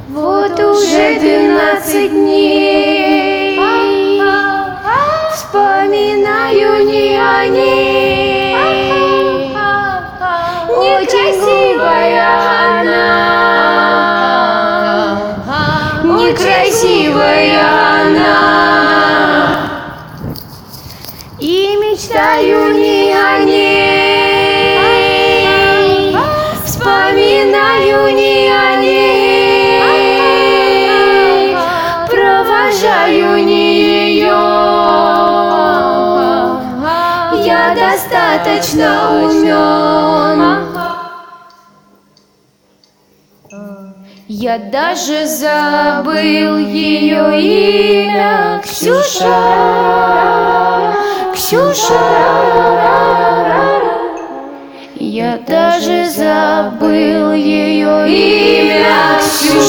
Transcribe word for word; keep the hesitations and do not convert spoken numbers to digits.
Вот уже двенадцать дней вспоминаю не о ней. Некрасивая она, некрасивая она, и мечтаю не о ней, вспоминаю не о ней, провожаю не ее. Я достаточно умен. Я даже забыл ее имя. Ксюша, Ксюша. Я даже забыл ее имя. Ксюша.